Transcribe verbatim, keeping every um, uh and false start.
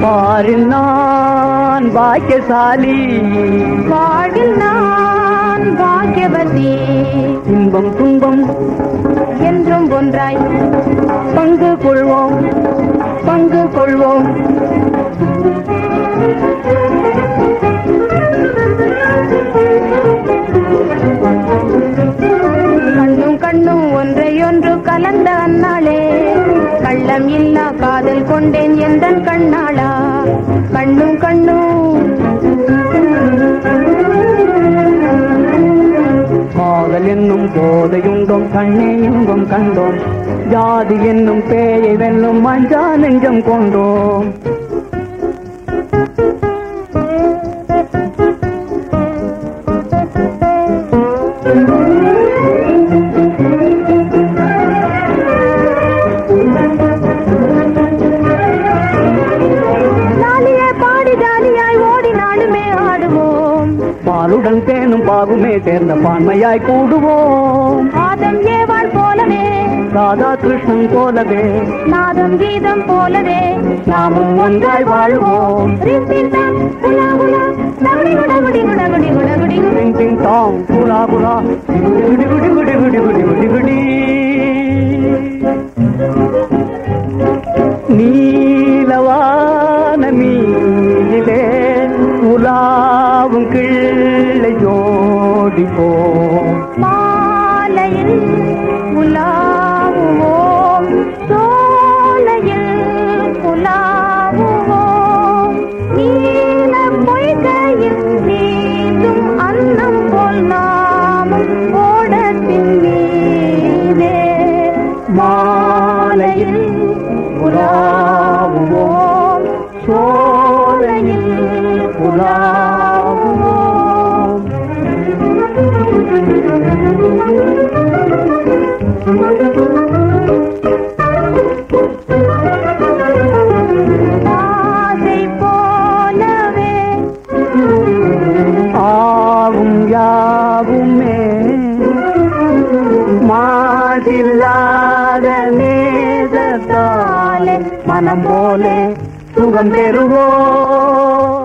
பாரில் நான் பாக்கியசாலி, வாழ்வில் நான் பாக்கியவதி. இன்பம் துன்பம் என்றும் ஒன்றாய் பங்கு கொள்வோம், பங்கு கொள்வோம். கண்ணும் கண்ணும் ஒன்றையொன்று கலந்த அந்நாளே, கள்ளம் இல்லா காதல் கொண்டேன் எந்தன் கண்ணாளா. கண்ணும் கண்ணும் காதல் என்னும் போதையுண்டோம், கண்ணே இன்பம் கண்டோம். ஜாதி என்னும் பேயை வெல்லும் மஞ்சா நெஞ்சம் கொண்டோம். பாலுடன் தேனும் பாகுமே சேர்ந்த பான்மையாய் கூடுவோம். ஆதம் ஏவாள் போலவே, ராதா கிருஷ்ணன் போலவே, நாதம் கீதம் போலவே நாமும் ஒன்றாய் வாழ்வோம். நீலவான மீனிலே உலாவும் கிள்ளை ஜோடி போம். மாலையில் உலாவுவோம், சோலையில் உலாவுவோம். நீல பொய்கையில் நீந்தும் அன்னம் போல் நாமும் ஓடத்தின் மீதே. மாலையில் உலாவுவோம், சோலையில் உலாவுவோம். ஆசை போலவே ஆவும் யாவுமே மாசில்லாத நேசத்தாலே மனம் போலே சுகம் பெறுவோம்.